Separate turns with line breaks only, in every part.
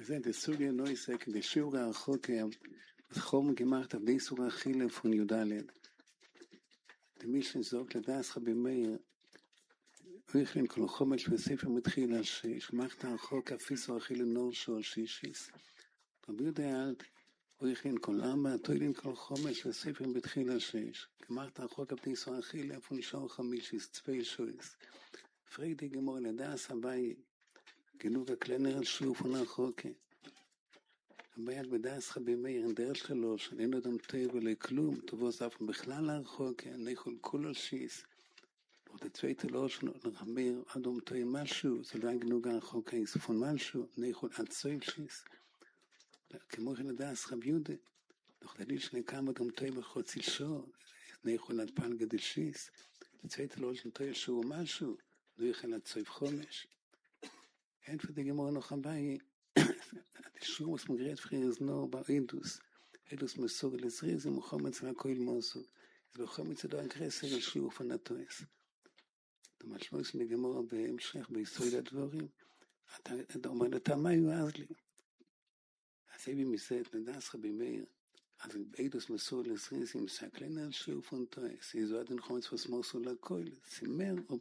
זה דסוגיה נויסק, דשיעור הרחוק, חום גמרת עבדי סוג אכילה פון י"ד. דמישן זוג לדעס רבי מאיר, ויכלין כל חומש בספר מתחיל על שיש, גמרת הרחוק אפיסו אכילה נורשו על שישיס. רבי יודע על ויכלין כל ארבע, תוילין כל חומש בספר מתחיל על שיש, גמרת הרחוק עבדי סוג אכילה פון שור חמישיס, צפי שויס. פרידי גמור לדעס הבאי, גנוג הקלנר על שיעור פון הרחוקה. הבעיה בדעס רבי מאיר, אין דרך שלו, שאין אדם טוב ולא כלום, טובו זפן בכלל הרחוקה, ניכול כולו שיס. עוד הצווית לא שנחמיר, אדם טוב משהו, זה לא גנוג הרחוקה, יספון משהו, ניכול עד סויב שיס. כמו שלדעס רבי יהודה, נוחדלי שנקם אדם טוב בחוצי שור, ניכול עד פן גדל שיס. הצווית לא שנטוב שהוא משהו, לא יכל עד סויב חומש. אין פדי גמור נוחמי, שומוס מגרית פרירס נור באידוס, אידוס מסור לזריז, ומוחומץ והכל מוסו. אז בחומץ ידוע אגרסר על שיעור פנטויס. המשמעות מגמור בהמשך ביסוד הדבורים, אתה אומר אתה מה יועז לי? אז אבי מסעת לדעס רבי מאיר, אז באידוס מסור לזריז, עם סקלן על שיעור פנטויס, איזו עדן חומץ וסמוסו לכל, סימר או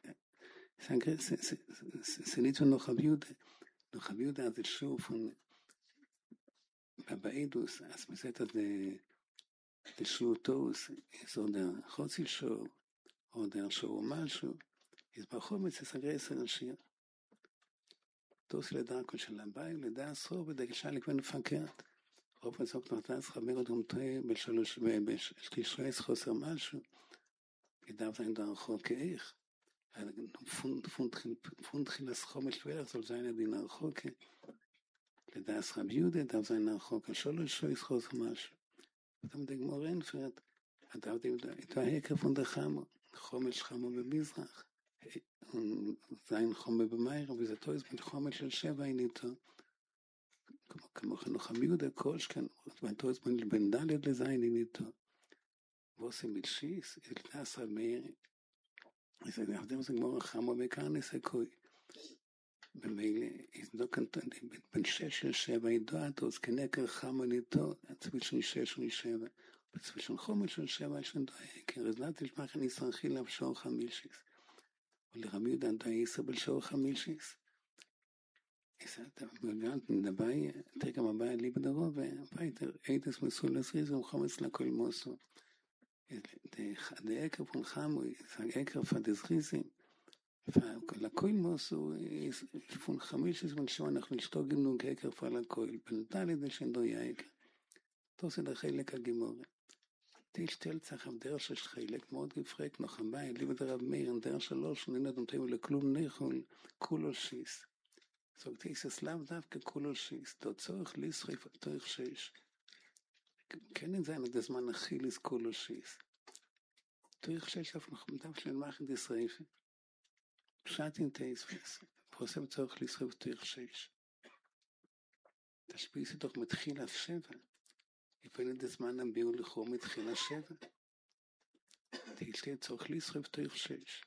סניצו נוחב יהודה. נוחב יהודה זה שיעור פון באידוס, אז מסעת זה שיעור טוס, איזו דר חוצי שור, או דר שור או משהו, אז בחומץ סגרסר על שיר. טוס לדרכו של הבאי, לדעס רוב, ודגשה לכבן מפקרת. רוב הזוק נותנס חבר עוד ומתואה בשליש חוסר משהו, ידעו זה אין דרכו כאיך. פון תחילס חומש ואיך, זול זין הדין הרחוקה. לדעס רב יהודה, דו זין הרחוקה, שלוש שויס חוסר משהו. אתה מדגמור אינפרד, אתה יודע, איתו ההקר פון דחמו, חומש חמו במזרח. זין חומה במאיר, וזה טויס חומש של 7 אין איתו. כמו חנוך המיודה, קושכן, וטויס בן ד' לזין אין איתו. ועושים בלשיס, לדעס רב מאיר, אז עבדם זה גמור חמו וקרנס הקוי. במילא, בין 6 ל-7 ידעת, אז כנקר חמו ניתו, צביל של 6 ו-7. בצביל של חומש של 7 יש נדו העקר, אז לא תשמח אני שרחי לה בשור חמישיס. ולרבי יהודה נדו העשר בשור חמישיס. אז אתה מגלת נדבאי, תרגם הבאי לי בדרוב, והבאי איתס מסול לזריז וחומץ לכל מוסו. העקר פון חמו, העקר פדזריזים, לכל מוסו, פון חמישיס ונשו אנחנו נשתוגים נוג העקר פעל הכל, בנתה לידי שנדו העקר. תוסד החלק הגימורי. תשתל צחם דרך שיש חלק מאוד גפרק נוחמי, לי בדרב מאיר, דרך שלוש, נהנה דומתיו לכלום ניחול, כולו שיס. זאת תיסס לאו דווקא כולו שיס, דו צורך לסחיף תורך שיש. כן אין זה עד הזמן הכי כולו שיס. תורך שיש אף נחמדיו של מחד ישריפה. פשט אין תייספס, ועושה בצורך לסחיף תורך שיש. תשפיסי תוך מתחיל אף 7. יפעיל את הזמן הביאו לכו מתחילה 7. תשתה צורך לסחיף תורך 6.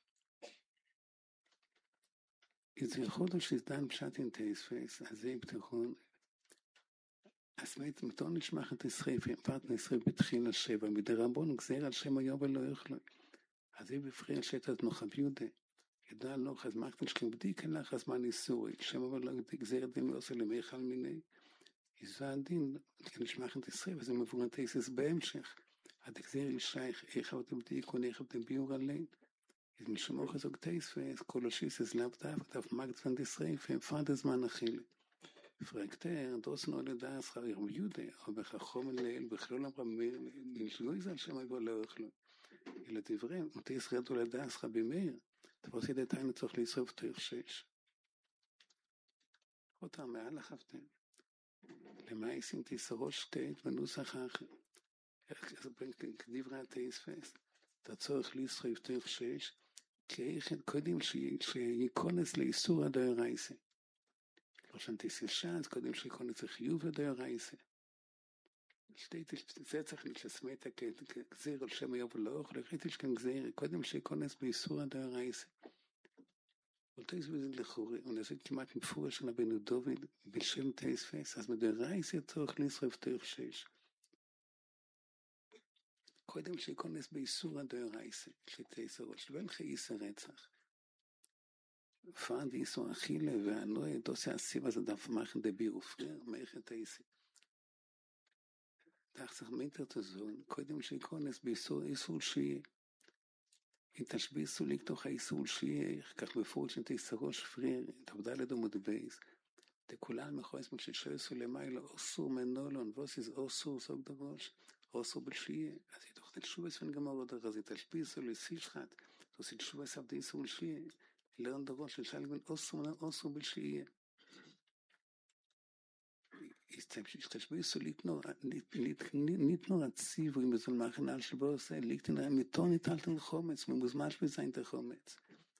אז יכולו שזדן פשט אין תייספס, אז זה יפתחון. אז מתון נשמח את ישריף, פרט נשריף בתחילה 7, מדרבון גזיר על שם היובל לא יוכלו. אז זה בפריע על שטת נוחב יהודה. ידע נוח, אז מערכת נשכים בדיקה לך, אז מה ניסורי? שם אבל לא גזיר את דין ועושה למיכל מיני. איזו הדין, נשמח את ישריף, אז זה מבורן תייסס בהמשך. עד גזיר ישייך, איך אתם בדיקו, איך אתם ביור עליהם. אז משמוך הזוג תייספס, כל השיסס לאו דף מגד ישריף, פרד הזמן אכילה. פרקטר, דוסנו לדעס חבר יהודה, או בחכום אליל, בכלול אמרה נשלו איזה על שם הגבול לא יוכלו. אלא דברים, מתי ישרדו לדעס רבי מאיר, תפוס ידעתיים לצורך לשרוף תורך 6. אותם מעל החפתם. למה ישים תיסרו שתית בנוסח האחר. כדברי התייספס, אתה צורך לשרוף תורך 6, כי קודם שיקונס לאיסור הדאורייסה. לא שנתיס ישן, קודם שיקונס לחיוב הדאורייסה. זה צריך לשסמא את הגזיר על שם היובל לא אוכל, ראיתי שכן גזיר, קודם שיקונס באיסור הדאורייסה. אותו זה לחורי, וזה כמעט מפורש של רבנו דוד בשם תייספס, אז מדרייס יתוך לשרף תוך שש. קודם שיכונס באיסור הדרייס של תייסרוש, ואין לך איסר רצח. פרד איסור אכילה והנוי, דוסי הסיבה זה דף מחן דביר ופריר, מערכת תייסי. תחצח מטר תזון, קודם שיכונס באיסור שיהיה. אם תשביסו לי כתוך האיסור שיהיה, כך בפורש של תייסרוש פריר, תעבדה לדומות בייס. תכולם מחויס מכששייסו למעלה, אוסור מנולון, ווסיס אוסור סוג דרוש, אוסור בלשייה. אז היא תוכנית שובס ונגמר עוד אחר, אז היא תשביסו לסישחת, תעשית שובס עבדי איסור לשייה. לאן דרוש לשאל בין אוסור בלשייה. תשביסו ניתנו הציבו, אם זה מחנה על שבו עושה, ליקטן מיתון ניטלתן חומץ, ממוזמש בזיין את החומץ.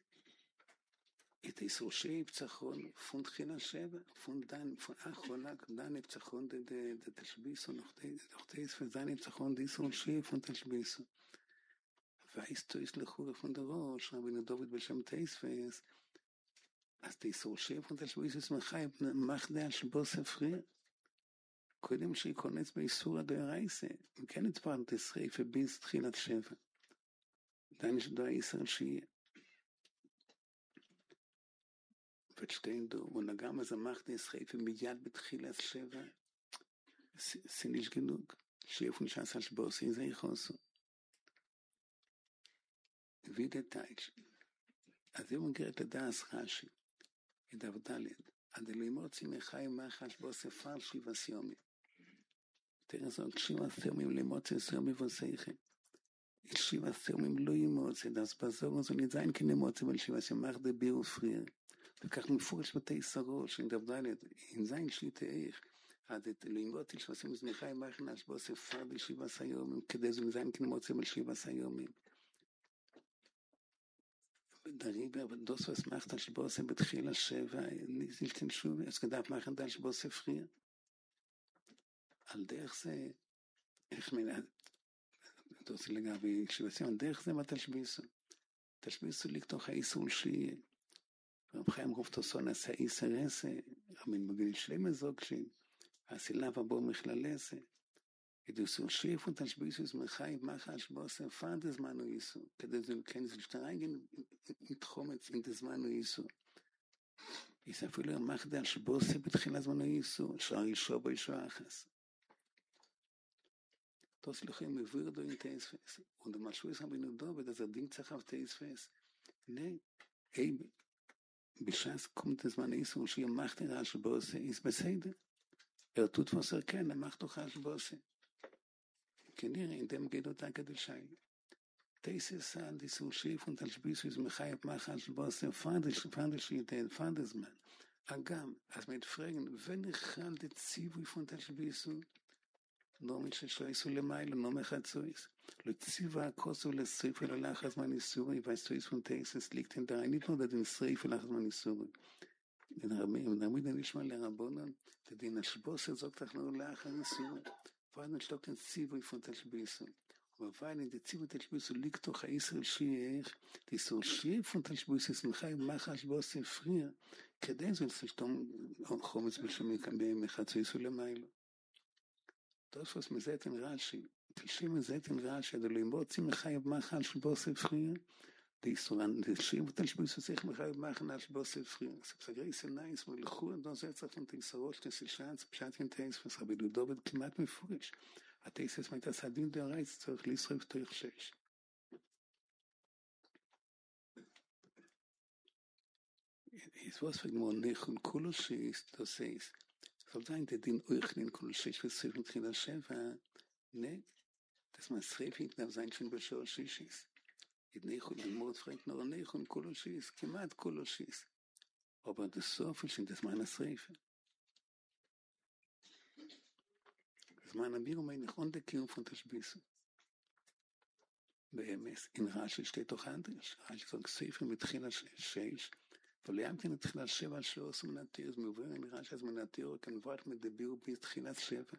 את איסור שיהיה פצחון, פון תחילה שבע, פון דן, פון אחרונה, דן פצחון תשביסו, נוחתייס ודן פצחון דיסור שיהיה פון תשביסו. והאיסטו יסלחו לפון דרוש, רבינו דוד בשם תייספס, אז תיסור שיהיה פון תשביסו, שמחי, מחדה על שבו ספרי, קודם שיכונס באיסור הדרייסה, וכן התפרן תשריף וביס תחילת שבע. דן ישדו האיסר שיהיה. ושטיינדו, ונגם אז המחדה ישריף ומיד בתחילת שבע, סיניש גנוג, שיפון שעשה שבוסי, זה יחוסו. וידה טייץ'. אז זה מגרת לדעס רש"י, ידעו דלת, עד אלוהימות מחי מחש בוסי פרשי וסיומי. תראה זאת, שיבה תאומים למוצא סיומי וסייכם. שיבה תאומים לא ימוצא, דס בזור, זו נזיין כנמוצא ולשיבה שמחדה ביר ופריר. וכך מפורש בתי סרוש, ידעו דלת, אין זין שליטה איך, עד את אלוהימות שעושים מחי מחש בוסי פרשי שיבה סיומי, כדי זו נזיין כנמוצא ולשיבה סיומי. דריבר ודוסוס מחת שבוסה בתחילה שבע, נזילתן שוב, אז כדאפ מחת על שבוסה פריר. על דרך זה, איך מנהל, דוסי לגבי שבסים, על דרך זה מה תשביסו? תשביסו לכתוך האיסור שיהיה. רב חיים רוב תוסון עשה איסר עשה, רבין מגיל שלם הזוגשים, הסילב הבו מכללסה, ידוסו שיפו תשביסו זמחי מחת שבוסה פרד הזמנו איסור, כדי זה כן זה שתרגן מתחומץ אין דזמנו איסור. יש אפילו מחדה על שבוסה בתחילה זמנו איסור, שער ישוע בו ישוע אחס. תוס לכם מביר דו אין תייספס, ודמשו יש רבינו דוד, אז הדין צחב תייספס. לא, בשעס קומת הזמן איסור, שיהיה מחדה על שבוסה, יש בסדר. הרטות פוסר כן, המחתו על שבוסה. כנראה, אין דם גדו אותה קדושי. תייסס עד איסור שיפון תשביסו, יש מחייב מחל שבוסה, פרדל שיתן, פרדל זמן. אגם, אז מתפרגן, ונחל דציבו יפון תשביסו, נומד ששויסו למיילו, נומד חצויס. לא ציבה הכוסו לסריף אלו לאחר זמן איסורי, והסטויס פון תייסס ליקטן דרי, נתמודד עם סריף אלו לאחר זמן איסורי. ונעמיד נשמע לרבונן, תדין השבוסה זאת תחלו לאחר איסורי. ועד נשלוקן ציבו יפון תשביסו. ובפעיל אין דציבו תשביסו לכתוך האיסר שיח, תיסור שיפון תשביסו, שמחי מחש בוסה פריר, כדי זו לסשתום חומץ מחצויסו למיילו. תוספוס מזייתן רש"י, תלשים מזייתן רש"י, דלוימות צמחי מחש בוסה פריר, תלשים תשביסו צריך מחי מחש בוסה פריר. סגרי סנאיס ולחו, דו זה צריכים תיסרות, תסשעת, פשעתין תייספס, רבי דודובד כמעט מפורש. התייסס מייתה סדין דרייס צריך לשרף תוך שש. יסבוס וגמור נכון כולו שיש תוסייס. זאת אומרת, דין אויכלין כולו שש וסריף מתחילה שבע, das man schreef nicht nach sein schon בשור שישיס. התניחו ללמוד פרנק נורא נכון כולו שיש, כמעט כולו שיש. אבל בסוף יש את הזמן השריפה. זמן אבירו מי נכון דקיום פון תשביסו. באמס, אין רש"י שתי תוך אנדרש, רש"י זאת ספר מתחילה שש, אבל ימתין לתחילת שבע על שלוש מנתיר, אז מעובר עם רש"י אז מנתיר, כנבואת מדבירו בתחילת שבע.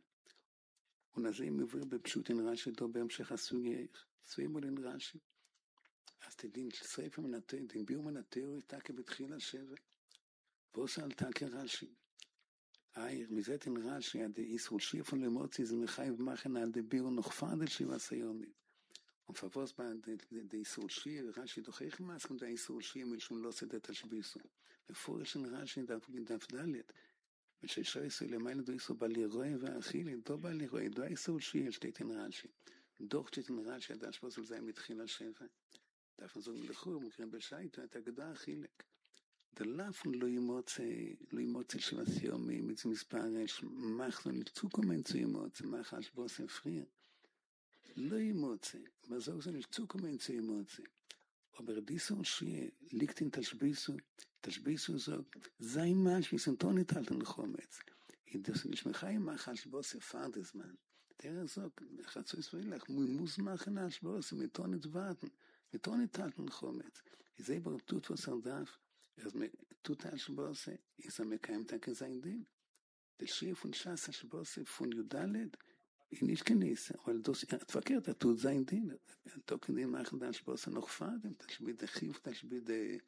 ונזה מעובר בפשוט אין רש"י דו בהמשך הסוגיה, צבעים מול אין רש"י. אז תדין, ששריפה מן התיאור, דנביאו מן התיאור, איתה כבתחילה שבע. ועושה עלתה כרש"י. מזה תן רש"י, עד איסרו שיפון למוציא, זה מחייב מחן עד דביאו נוחפר דל שבע סיומית. ופבוס בה דאיסור שיר, רש"י דוחך מסכם דאיסור שיר מלשון לא סדת השביסו. מפורשן רש"י דף ד' וששויסו למעלה דאיסור בלירוי ואכילי, דו בלירוי, דו איסור שיר, שתיתן רש"י. דוח שתיתן רש"י, עד השפוס זה מתחיל השבע. דף נזוג מלכו, מקרן בשייטו, את הגדה החילק. דלאפון לא ימוצא שבע סיומים, זה מספר מחזון לצוקו מנצו ימוצא, מחש בוסם פריר. לא ימוצא, בזוג זה נשצוקו מנצו ימוצא. אבל דיסון שיהיה, ליקטין תשביסו זוג, זי משהו, סנטון נטלתן לחומץ. ידעו נשמחה עם מחש בוסם פרד הזמן. תראה זוג, חצוי סבילך, מוזמח נש בוסם, מתון נטלתן לחומץ. זה ברטות וסרדף, אז תותה שבוסה, איזה מקיים תקזיין דין. דשיר פון שסה שבוסה פון יודלד, היא נשכניס, אבל תפקר את התות זיין דין. תוקן דין מאחד שבוסה נוחפדם, תשביד דחיף, תשביד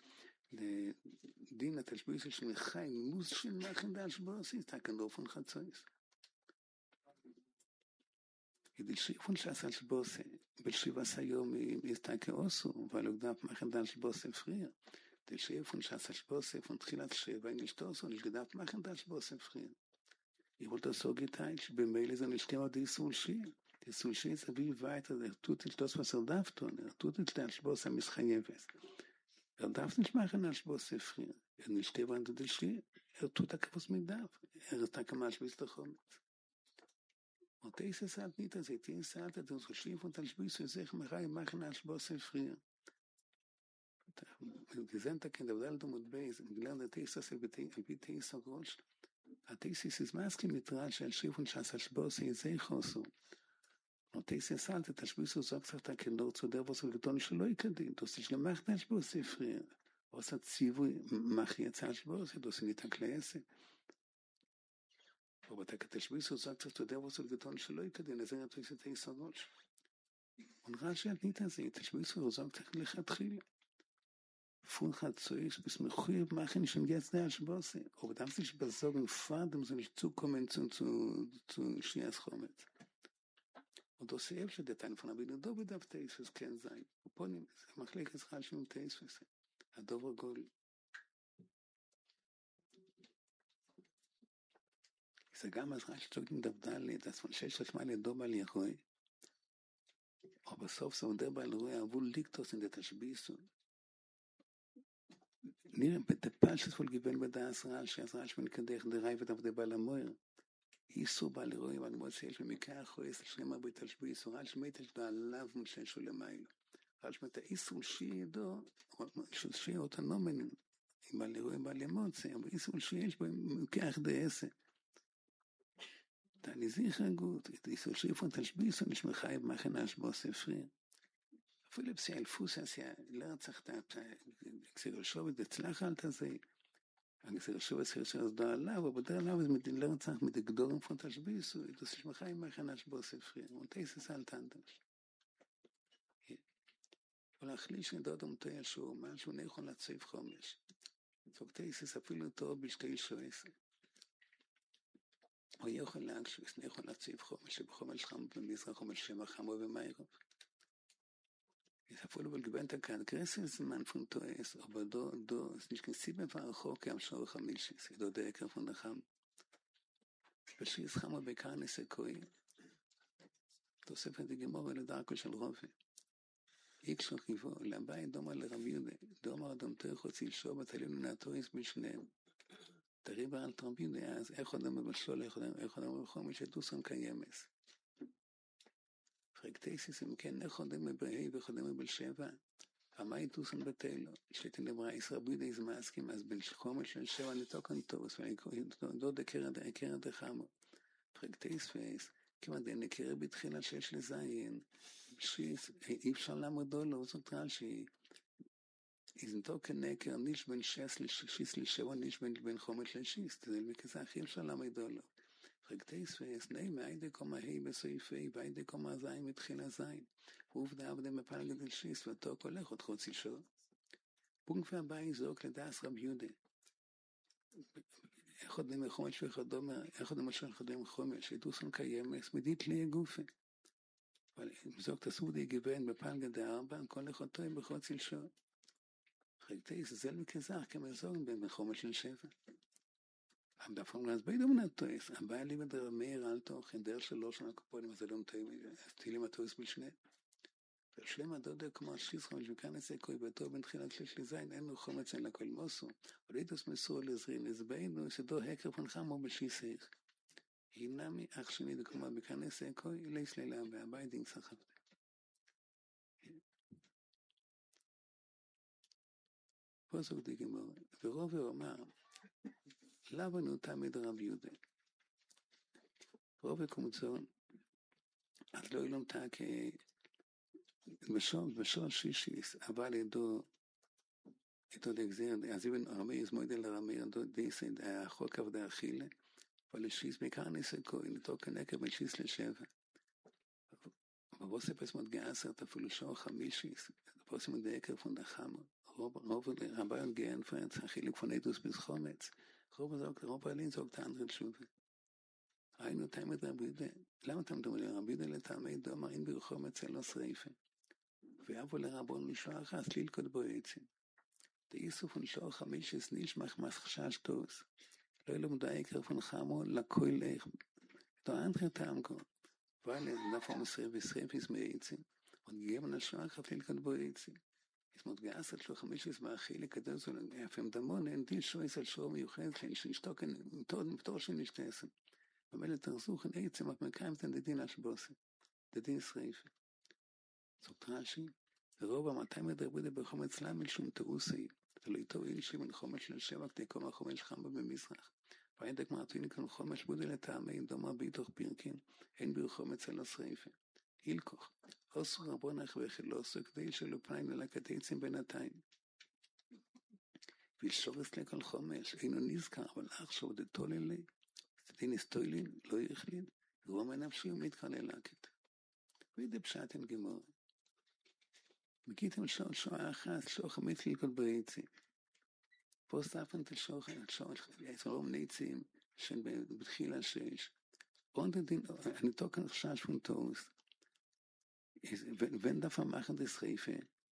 דין, תשביד של חי, מוז של מאחד שבוסה, תקן דופן חצויס. דשיר פון שסה שבוסה, בשבע סיום יסתקה אוסו, אבל הוגדף מאחד שבוסה פריר. Der Chef von Schatzbose von תחילת שבע נשתוס und gedacht machen das Bosse früher. Ich wollte das so geteilt, bei mir ist ein Schema die Sulshi. Die Sulshi ist wie weiter, tut nicht das was darf tun. Tut nicht das Bosse mischayeves. Darf nicht machen das Bosse früher. Nicht stehen der Schie. Tut da was mit darf. Ist da kemal bis doch. Und das sagt nicht, dass ich sagt, dass das Schie von das Bosse sich machen das Bosse früher. גזנת כן דבדל דומות בייס, בגלל התייסס על פי תייס הראש, התייסס is masking mit של שיפון שעשה שבוס איזה חוסו. התייסס אל תשביסו זוג צחתה כנור צודר ועושה גדון שלא יקדים, תוסיש למחת השבוס ספריר, ועושה ציווי מחי יצא השבוס, תוסיש ניתק לעסק. ובתק תשביסו זוג צחתה ועושה גדון שלא יקדים, לזה התייסס תייס הראש. ונראה שהתנית הזה, תשביסו זוג צחתה לכתחילה. Von hat so ist bis mir hier machen schon jetzt der Spaß aber darf sich besorgen fahren so nicht zukommen zu Schias kommen und das selbst der Teil von aber da bedarf es kein sein und macht es halt schon Test הדובר גול זה גם אז רק שתוגעים דבדל das von 6 Mal לדובר לירוי aber בסוף זה מדבר על רוי אבל ליקטוס in der Tashbisu נראה, בטפש שתפול גיבל בדעס רעל, שעז רעל שמנקדך דרי ודבדי בעל המויר. איסור בעל אירועים, אבל מאוד שיש במקרה אחוריס, שלמה בתשבו איסור, רעל שמית יש לה עליו מששו למיילו. רעל שמית האיסור שידו, שיר אוטונומן, עם בעל אירועים בעל אמוציה, אבל איסור שיש במקרה דעסה. תעלי זיכר גות, איסור שיפון תשבו איסור, נשמחה עם מחנש בו ספרי. אפילו אלפוס עשיה, לא רצחת, כשיר שובת הצלח על תזה, כשיר שובת שרדו עליו, ובדר עליו, אז לא רצח מדגדורם פונטש ביסו, תעשה שמחה עם מחנש בו ספרי, ונטייסס על תנדש. ולהחליש נדוד ומתויה שהוא, משהו נכון לצייב חומש. פוקטייסס אפילו טוב בשתי שועס. הוא יכול להגשוס, נכון לצייב חומש, שבחומש חם במזרח חומש שמח חמו ומיירוב. אפילו בלגבנת כאן, קרסס זמן פונטואס, אבל es nicht kein Sieben verachok am Schor Chamisches, do der Eker von der Cham. בשיר חמו בקרנס הקוי, תוספת הגמור לדרכו של רובי. איקשו חיבו, לבית דומה לרב יהודה, דומה אדומתו חוצי שור בתלינו נעתויס בשניהם. תריבה על רב יהודה, אז איך אדם בשלול, איך אדם בחומי שדוסם קיימס. פרקטייסיס אם כן נכודם מבראי וחודם בבלשבע אמי תוסן בתלו שתן לבראיס רבי די זמאסקים אז בלשחומל של שבע נתוקן טוס ודו דקר דחמו פרקטייס כמעט נקרא בתחילה שש לזיין אי אפשר לעמודו לו זאת רעל שהיא איזנתוקן נקר ניש בין שיס לשבע ניש בין חומש לשיס זה מכזך אי אפשר לעמודו לו פרקטייס נאי מאיידה קומה הי בסעיפי ואיידה קומה זין מתחילה זין ועובדה עבדם בפלגת אל שיס, ואותו הולך עוד חוצי שור. פונקט והבאי זוק לדעס רב יהודה. אחד למחומש ואחד אומר, אחד למשל אחד למחומש, שדוסון קיימס, מדית לי הגופה. אבל זוק תסודי גיוון בפלגת דארבע, כל אחד טועים בחוצי שור. חלקתי זה מכזר כמזון במחומש של שבע. בפעם להסביר דומנטויס, הבא לי בדבר מאיר על תוכן, דרך שלו שנה קופונים, אז זה לא מתאים, תהילים הטויס בשני. ושלם הדודה כמו שיס חומש וכאן עשה כוי בתור בין תחילת שליש לזין, אין לו חומץ אין לכל מוסו, וליתוס מסור לזרין, הסברנו שדו הקר פנחמו בשיסך. הינמי אח שני דקומה בכאן עשה כוי, ליס לילה והבית דין סחב. פה זוג דגמור, ורוב אומר, לבנו תמיד רב יהודה. רוב הקומצון, אז לא ילום תק בשול שישיס, אבל ידו דגזיר, אז איבן רמי יזמוידל לרמי ידו דיסד, החוק עבדה אכילה, אבל לשיס בעיקר ניסה כהן, לתור כנקר בין שיס לשבע. ובוספס מאוד גאסרת אפילו שור חמישיס, ובוספס מאוד דקר פון דחמו, רוב רבי גאן פרץ, החילוק פון אידוס בזחומץ, רוב אלין זוג תאנדרל שובה. ראינו תאמת רבי יהודה, למה אתה מדבר לי? רבי יהודה לטעמי דומר אין ברחומץ אלו שריפה. ואבו לרבון משוע אחת ללכוד בו עצים. תאיסוף ונשור חמישס נשמח מסחשש טוס. לא ילום דייקר פון חמו לקוי לך. תו אנטר טעמקו. ואלה דפו מסריף וסריפיס מעצים. ונגיעים נשוע אחת ללכוד בו עצים. הסמות גאסת לו חמישס באחי לקדר זו לאפם דמון אין דיל שויס על שור מיוחד שנשתוקן מפתור שנשתסם. ומלת תרזוך אין עצם את מקיים את הדין השבוסי. דין שריפה. זאת רש"י, ורוב המאתיים מדרבודה בחומץ למל שום תאוסי, תלוי תואיל שמן חומש של שבע כדי קום החומש חמבה במזרח. והידק מרתויני כאן חומש בודה לטעמי דומה ביתוך פירקין, אין ברחומץ אלא שריפה. הילכוך, עשו רבונך וחילוסו כדי שלו פניים ללקת עצים בינתיים. וישורס לכל חומש, אינו נזכר, אבל אך שוב דתולין לי, סתין הסטוילין, לא יכלין, רום הנפשי ומתקר ללקת. וידי פשטן גמור. מגיתם שעה אחת, שעה חמית ללכות בעצים. פה ספן את השעה, רום ניצים, שבתחילה שש. אני תוקן חשש פונטוס. ואין דף המחד הסריפה.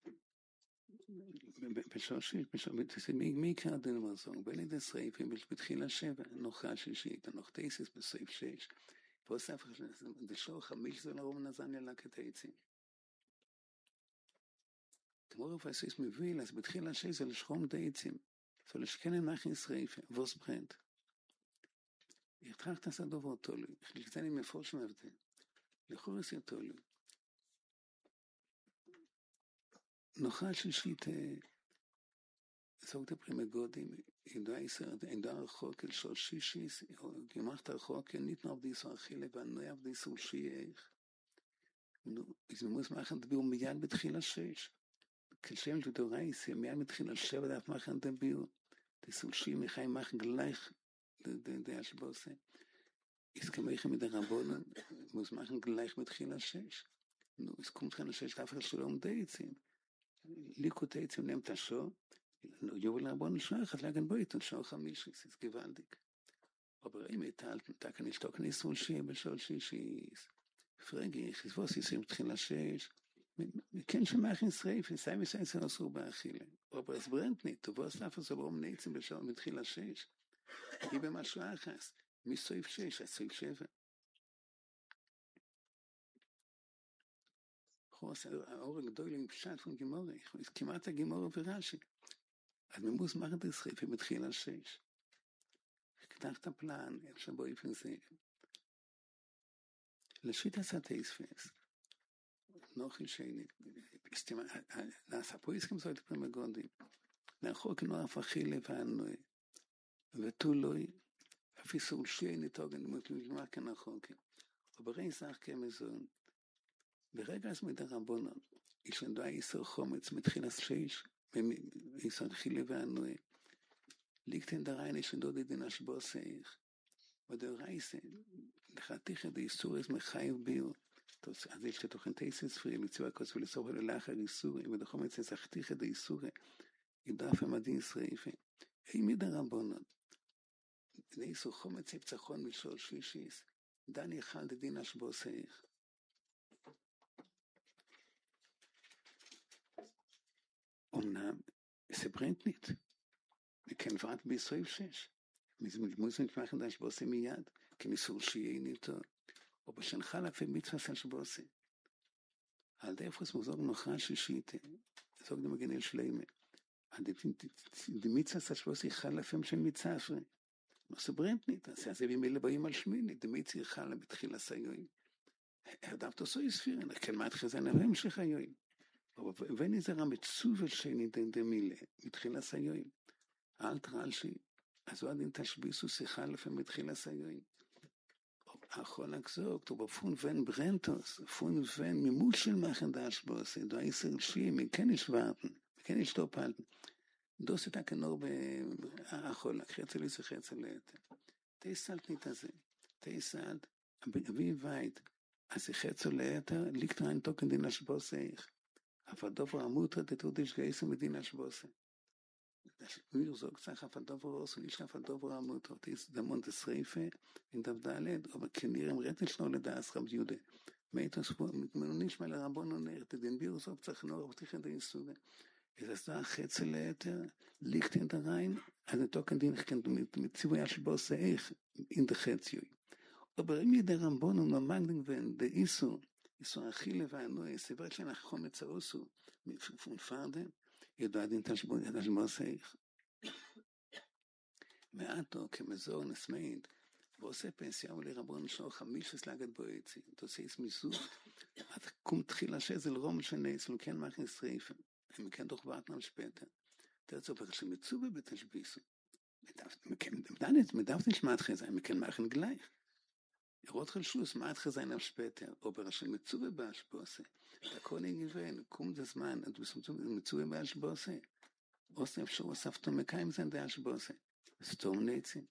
בשעה שש, מי יקרא דין מרזון? ואין את הסריפה, בתחילה שבע, נוחה שישית, הנוכתסיס בסעיף שש. פה ספן את השעה חמית, זה לרום נזן ללקט העצים. כמו רפסיס מביל, אז בתחילה שש זה לשחום את העצים. זה לשכן אנך נשריפה, ווס ברנט. יתחכת עשה דובר תולו, לכתני מפורש מבטא. לחורס יתולו. נוחה שישית, זוגת הפרימגודים, עמדה הרחוק אל שול שישיס, גמחת הרחוק, ניתנו עבדיסו אכילה, וענוי עבדיסו שייך. אז ממוס מאחן דבירו מיד בתחילה שש. כשם דודורייסי, מיד מתחילה שבע דף מאחן דבירו. תסולשי מחי מאחן גלייך, דעש בוסה. הסכמייכם מדרבונן, מוס מאחן גלייך בתחילה שש. נו, הסכום תחילה שש, דף שלא עומדי עצים. ליקוט עצים נמת השור, יובל רבון שוח, אז להגן בויתון, שור חמישיס, אז גוואלדיק. אבל אם הייתה, תקן אשתוק ניסול שי, בשול שישיס. פרגי, חסבוס יסים תחילה שש. מכן שמח נשריף, נסיים וסייסן אסור באכילה. אבל אז ברנטנית, תבוא סף הזה ברום ניצים בשול מתחילה שש. היא במשהו אחס, מסויף שש, עד סויף שבע. חוס, האור הגדול עם פשט פון גימורי, כמעט הגימורי ורש"י. אז ממוס מחד נשריף, מתחילה שש. כתח את הפלן, אפשר באופן זה. לשיט הסטייספס. נוחי שני, נעשה פה הסכם זאת פרמגונדים, נרחוק נועף אכילה וענוי, ותולוי, אפיסור שי נתוגן, מותלמה כנרחוקים, וברי סך כמזון, ברגע אז מדי רבונון, יש נדוע איסור חומץ מתחיל השש, איסור אכילה וענוי, ליקטן דרעין יש נדוד דין השבוסך, ודאורייסה, לחתיך את האיסור אז מחייב ביר, אז יש לתוכן תייסס פרי, לציוע כוס ולסוף ולאחר איסורי, ודחום אצל זכתיך את האיסורי, ידעף המדין שריפה. אי מידה רבונון, נאיסו חומץ יפצחון משול שלישיס, דני אחד דין אשבוסייך. אמנם, זה ברנטנית, וכן ורת בישראל 6. מוזמן שמחן דן שבוסי מיד, כניסור שיהיה ניתו, או בשנך לפי מצווה של שבוסי. על דאפוס מוזוג נוחה שישית, זוג דמגנל שלמה. דמיצה של שבוסי חל לפעמים של מצפרי. נושא ברנטנית, אז זה בימי לבאים על שמיני, דמיצי חל בתחילה סיועים. הרדבת עשו יספירן, כלמת חזן אבהם שחיועים. ואין איזה רמצובה שני דמילה, מתחילה סיועים. אל תרעל שי, אז הוא עדין תשביסו שיחה לפעמים בתחילה סיועים. האחרון הגזוק, הוא בפון ון ברנטוס, פון ון מימוש של מחן דש בוסי, דו עשר שי, מכן ישברתן, מכן ישתופלתן. דוס את הכנור באחרון, חצה לי זה חצה לאטה. תייסלת ניתה זה, תייסלת, אבי וייט, אז חצה לאטה, ליקטר אין תוקן דין אשבוסי, אבל דובר המוטר תתורדיש גייסם בדין אשבוסי. wir so gesagt auf der Voros und ich auf der Voros und ist der Mond des Reife in der Dalet aber kenirem retten schnell das Rab Jude mit das mit nicht mal Rabon und den wir so צריך nur auf dich in der Sude ist das da Hetzelet liegt in der rein also token den ich kann mit Zivya Shboseh in der Hetzioi aber mir der Rabon und Magden wenn der Isu Achille war nur ist wird schon nach kommen zu Osu mit von Faden ידע דין תשבוסייך. מעטו כמזור נסמאית, ועושה פנסיה, אבל רבון שלו 15 לגד בועצי, תוסייס מיסוך, עד קום תחילה שזל רום שנס, וכן מכניס רייפן, ומכן דוח באתנם שפטר. תרצו פרק שמצאו בבתשביסו. מדוות נשמעת חזי, מכן מכן גלייך. ירות חלשוס, מעט חזי נף שפטר, או ברשל מצאו בבאשבוסי. הכל יגוון, קום זה זמן, עד מצאו בבאשבוסי. עושה אפשר אוספתו מקיים זה באשבוסי. סתום נצים.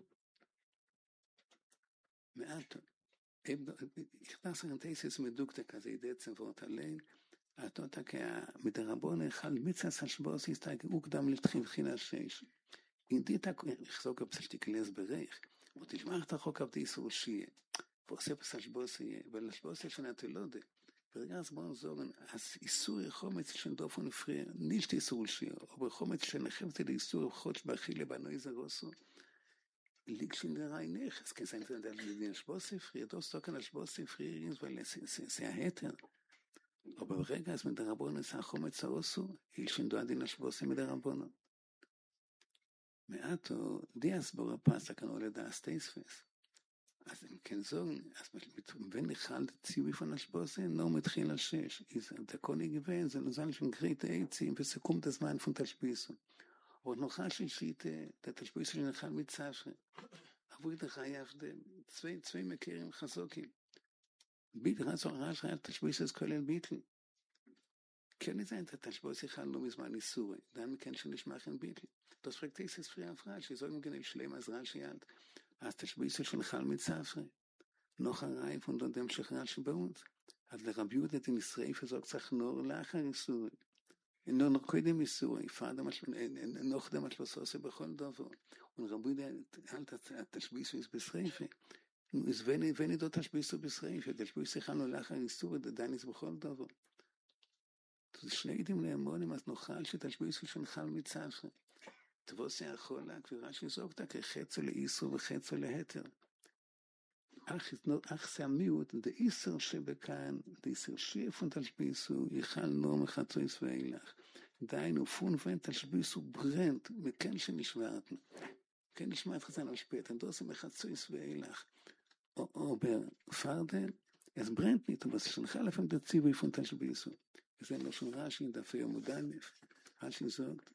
מעט. הכנס רנטייסס מדוקטה כזה, ידי צוות עליין, התות מדרבון אחד מצס השבוסי, הסתייק וקדם לתחילה 6. אינדית יחזוק בפסשתיקלס בריך, ותשמח את החוק עבדי איסור שיהיה. ועושה פסשבוסי, ולשבוסי שנתלודה. ברגע הזמן זורן, אז איסור חומץ שנדופון פריר, נישט איסור שיר, או בחומץ שנחבתי לאיסור חודש באכילה בנוי זרוסו, ליגשין דראי נכס, כי זה לדין השבוסי פריר, דוס תוקן השבוסי פריר, זה ההתר. או ברגע אז מדרבון עשה חומץ הרוסו, אילשין דו הדין השבוסי מדרבונו. מעטו, דיאס בור הפסה כאן עולה דאס תייספס. אז אם כן זוגן, אז בין אחד ציווי פון השבוסי, נו מתחיל על 6. את הכל יגוון, זה נוזן שם גרית העצים, וסיכום את הזמן פון תשביסו. עוד נוחה שלישית, את התשביסו שנחל מצפרי. עבוי דחייב, צווי מכירים חזוקים. ביט רצו רש רעב תשביסו, אז כולל ביטל. כן נזיין את התשבוסי חל לא מזמן איסורי, דן מכן שנשמחן ביטל. das fragt es frei auf Rasch, so im schlimm als Rasch jalt. Als der Spieße schon Chal mit Zafre. Noch ein Reif und dem Schachrasch bei uns. Als der Rabbi Jude in Israel versorgt sich nur lacher Isuri. nur noch koidem Isuri. Vater noch dem Schlossose bechol Dovo. Und Rabbi Jude halt der Spieße ist beschreife. ist wenn dort der Spieße beschreife, der Spieße kann nur lacher Isuri, der dann ist bechol Dovo. Das schneiden wir am als noch Chal, der Spieße schon Chal mit Zafre. תבוסי החולה, כבירה שזוגתה כחצו לאיסור וחצו להתר. אך זה המיעוט, דאיסר שבכאן, דאיסר שיפון תשביסו, יחל נור מחצו יסואילך. דיינו, פון ואין תשביסו ברנט, מכן שנשמעתנו. כן נשמעת חזן על שפטן, דוסי מחצו יסואילך. או בפרדן, אז ברנט ניתו, בס שנחה לפעמים דציבו יפון תשביסו. וזה לא שום רשי, דפי עמודנף. רשי זוגת.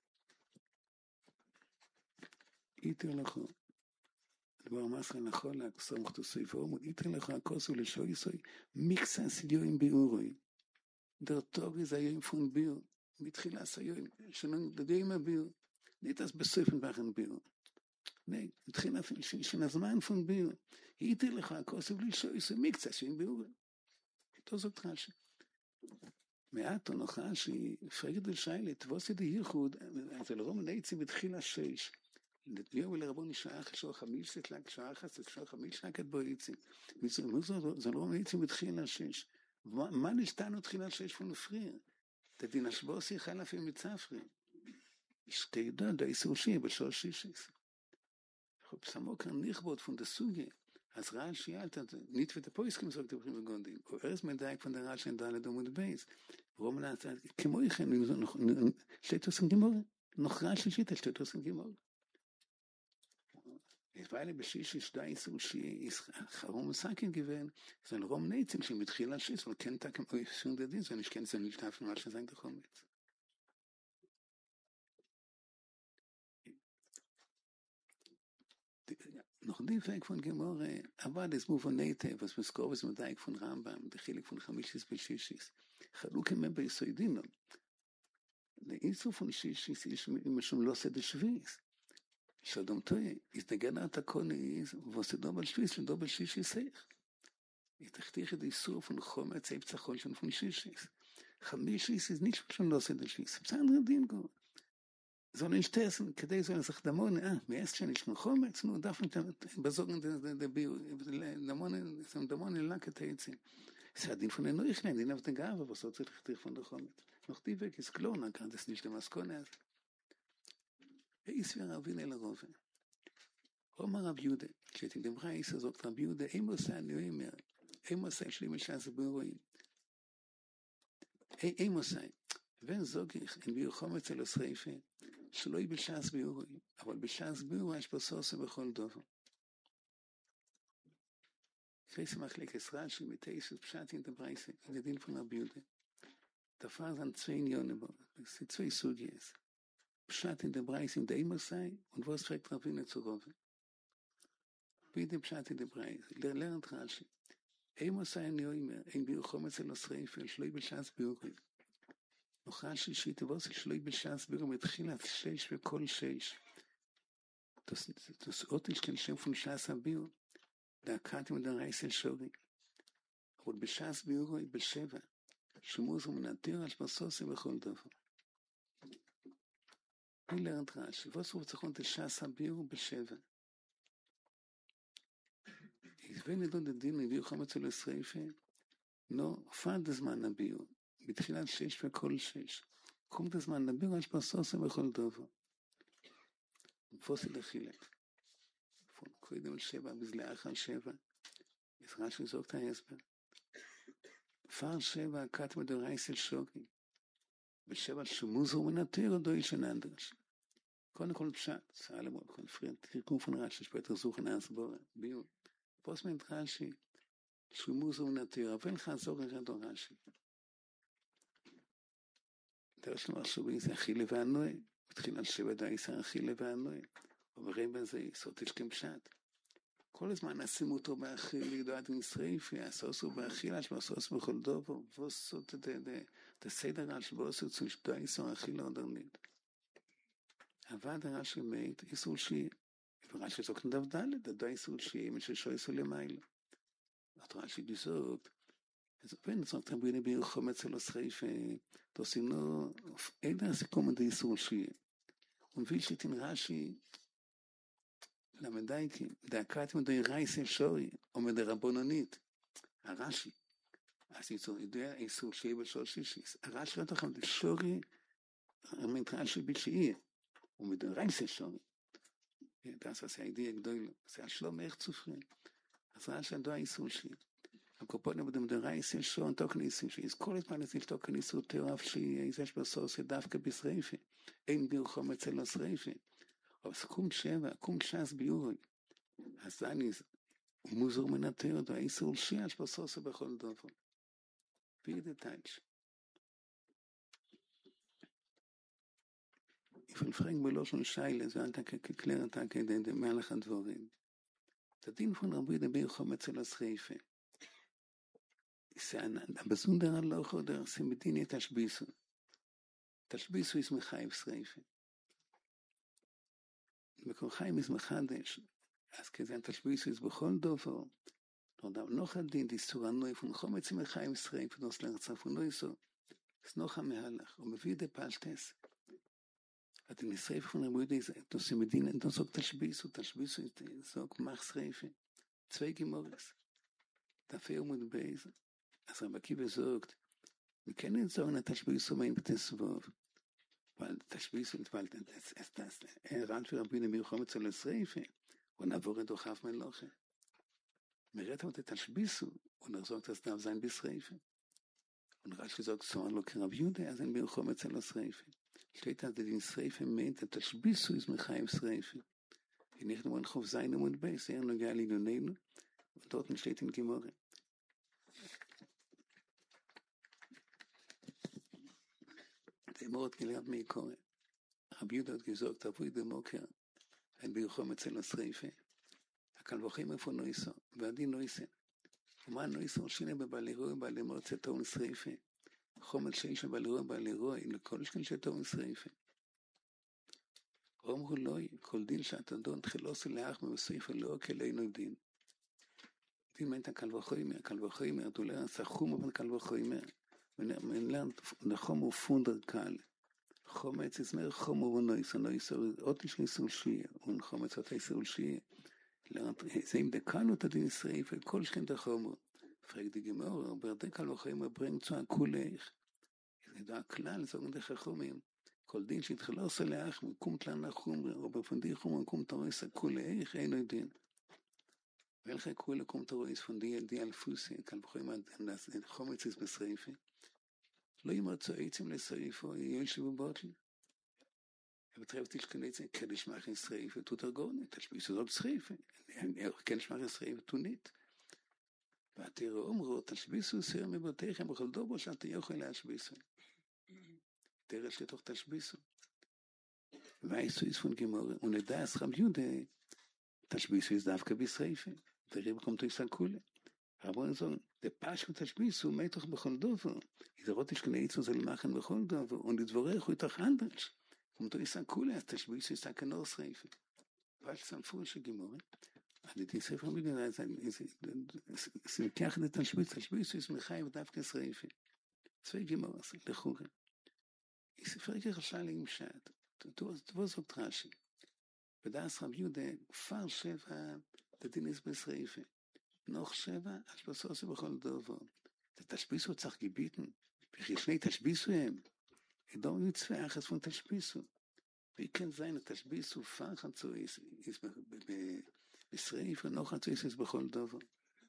איתר לכו, דבר מסחר נכון להקסום חתוסי פורמות, איתר לכו הכוסו לשוי סוי, מיקסה סידיועים ביאורוי, דר טובי זה היום פון ביר, מתחילה סיום, שנדעים הביר, ניתס בסופן בכן ביר, מתחילה שנזמן פון ביר, איתר לכו הכוסו לשוי סוי, מיקסה סידיועים ביאורוי, Das sagt Rashi. מעט או נוחה שהיא פרקת לשיילה, תבוסי די ייחוד, אז אלרום נעצים בתחיל השש. נתביאו ולרבון נשאח שור חמיש סתלק שעה חסת שור חמיש שקת בו יצים. זה לא נעצים בתחיל השש. מה נשתנו תחיל השש פונפריר? תדין השבוסי חלפים מצפרי. שתי דוד, די סושי בשור שישיס. פסמוקר נכבוד פון דסוגי. אז רש"י nicht wird der Poiskim sagt der Prima Gondin. Erst mal da von der Rashi da le domut beis. Warum la כמו ich noch steht das in Gemor. Noch Rashi steht das in Gemor. Es war eine Beschichte ist so ist Charom Sakin gewesen. So ein Rom Netzim schon mit Khila Schiss und kennt da kein schon der Dienst und ich kenne es ja nicht davon was sagen gekommen ist. noch die Weg von Gemorre, aber das Buch von Neite, was mit Skobes mit Teig von Rambam, der Chilik von Chamischis bis Shishis. Chaluk im bei Soidino. Der Inso von Shishis ist immer schon los der Schweiz. Shalom Toy, ist der Ganata Koni ist, was der Doppel Schweiz und Doppel Shishis ist. Ich dachte, die Inso von Chomer zeigt sich schon von Shishis. Chamischis ist nicht schon los der Schweiz. Das andere Dingo. So nicht testen, כדי so sich Damone, meist schon nicht noch Chometz, nur darf nicht besorgen der Bio, Damone lacket heizen. Es hat ihn von der Neuchlein, den auf den Gabe, was so zu richtig von der Chometz. Noch die Weg ist klar, man kann das nicht der Maskone. Ist wie Ravin el Rove. Oma Rav Jude, steht in dem Reis, sagt Rav Jude, immer sei schlimm, ich hasse Beruhig. Immer sei. wenn sag ich in wie Chometz el Osreife, שלא יהיה בשעס ביורוי, אבל בשעס ביורוי יש בסוסה בכל דובר. קריס מחליק ישראל של מתייס ופשט אין דברייסה, in der Dien von Rabbi Jude. Da fahren zwei Jahre, das sind zwei Sugies. Pshat in der Breise in der Immersei und was fragt Rabbiner zu Rove. Wie der Pshat in der Breise, lernt Rashi. Immersei in Joimer, in Biochometz el Osreife, שלא יהיה בשעס ביורוי. נוחה שישית, was שלא יהיה בשעס ביורוי, מתחילת שש וכל שש. Das Ort ist kein Schem von Shas Abir, da Akatim der Reisel Shori. Aber בשעס ביורוי, בשבע. שמוז ומנטיר על בסוסי בכל דבר. מי לרנט רש"י? was הוא צריכון את ש"ס הביאו בשבע? wenn ihr dann den Dien חומץ אל השריפה, פעד הזמן הביאו, בתחילת שש וכל שש. kommt das man הביאו על בסוסי בכל דבר. פוסי לחילק. קודם על שבע, בזלח על שבע. אז רש"י זוג את ההסבר. פר שבע Akatim der Reisel Shori. בשבע שמוזר מנטיר אותו איש הנדרש. קודם כל פשט, סלמון, קונפרנט, תרגום von Rashi, später suchen Asbora, Bio. Was meint Rashi? שמוזר מנטיר, אבל חזור אחד או Rashi. דרש למחשובי זה אכילה והנועה, מתחיל על שבע דייסה אכילה והנועה. אומרים בזה, סוטיש כמשט. כל הזמן נשים אותו באכיל, לידעת נשריפי, הסוסו באכיל, הסוסו בכל דובו, ועושות את הסדר על שבוסו, צושתו איסו אכיל אודרנית. עבד הרש"י מת, איסור שיהיה. ורש"י זוק נדב דלת, הדו איסור שיהיה, מששו איסור למעלה. את רש"י גזות, אז בן זאת רביני ביר חומץ על השריפי, תעושים לו, אין הסיכום עד איסור שיהיה. ומביל שתין רש"י, למדייקים, דאקרתם דוי רייסל שורי, עומד הרבונונית, הרש"י, אז יודע איסור שיהיה בשור שישיס, הרש"י לא תוכל, שורי, אמרת רש"י בישיעי, עומד רייסל שורי, das was die Idee גדול, זה השלום איך צופרים, אז רש"י דו האיסור שיהיה, הקופונים בדם דרייסל שורי, תוקן איסור שיהיה, אז כל הזמן יש תוקן איסור תירף שיהיה, יש בסור שדווקא בשריפה, אין ביר חומץ אל השריפה, אבל קום שבע, קום ש"ס ביורוי. אז אני מוזר מנטר אותו, איסור שיש בסוסו בכל דובר. wie der Teich. Ich will fragen, bei Loschen Scheile, so hat geklärt, den Melech הדבורים. Der Dien von Rabbi der Bechomez אל השריפה. הבסונדר הלוך oder שמדיני תשביסו. תשביסו ist מחייב שריפה. בכל חיים is מחדש, אז כזה תשביס is בכל דובר, noch הדין דיסור הנויף ונחומץ מחיים שריף ונוס לרצף ונויסו סנוך המהלך ומביא די פשטס אתם נשריף ונרמודי זה נוסים מדין נוסוק תשביסו נוסוק מח שריפה צווי גימורס דפי עמוד בייז אז רב עקיבא זוגת מכן נזורן התשביסו מן בתסבוב weil תשביסו רן ורבינו מלחמת על השריפה ונעבור את אוכף מלוכה מראת אותה תשביסו ונחזור את הסדב זין בשריפה ונראה שזוג צוען לו כרב יהודה אז אין מלחמת על השריפה שתית עד דין שריפה מת תשביסו איז מחיים שריפה אנחנו מנחוב זין עמוד בייס אין נוגע לענייננו ודות נשתית עם גימורים זה מאוד גלעד מי קורא רב יהודה עוד גזוג תבוי דמוקר אין מלחמת על השריפה הקל וחיים איפה נויסו ועדין נויסן ומה נויסו שינה בבעלי רוי ובעלי מרצה טעון שריפה חומר שיש בבעלי רוי ובעלי רוי לכל שכן שטעון שריפה אמרו לוי כל דין שהתדון תחילוסו לאח מבשריפה לא כלינו דין דין מת הקל וחיים דולר סחום אבל קל וחיים ונלן נחום ופונדר קל חומץ יזמר חום ונויסו עוד יש ניסול שיהיה ונחומץ אותה יסול שיהיה זה אם דקלו את הדין שריפה כל שכן דחומו פרק דגמור ברדי קל וחיים ברינג צוע כולך זה דעה כלל זה עוד חכומים כל דין שהתחילוסו לאח מקום תלן נחום או בפנדי חום מקום תרויס כולך אינו דין ולכי כולה קום תרויס פנדי די אלפוסי קל וחיים חומץ יש בשריפה לא ימרצו עצים לשריפה ישבו בוטל ובתרב תשכנית קדש מאחין שריפה תותרגונה תשביסו זאת שריפה קדש מאחין שריפה תונית ואתירו אומרו תשביסו סיר מבותיכם בכל דובו שאתה יכול להשביסו דרש לתוך תשביסו ואיסו יספון גמורה ונדע רב יהודה תשביסו יש דווקא בשריפה דריב קום תיסה כולה רבון זון דפשו תשביסו מתוך בכל דובו יזרות תשכנית זה למחן בכל דובו ונדבורך איתך אנדש כמו תיסה כולה אז תשביסו יש כנור שריפה פש סמפור שגימורה עד ידי ספר מגנה זה לוקח את תשביסו יש מחייב דווקא שריפה צווי גימורה לחורי ספר כחשל להמשת תבוא זאת רש"י בדעת רב יהודה פר 7 דדינס בשריפה נוח 7 השבסוסו בכל דובו תשביסו צריך גיביתן וכי שני תשביסו הם אדום מצווה אחת פון תשביסו וכן זין התשביסו פר חצויס בשריפה נוח חצויס בכל דובו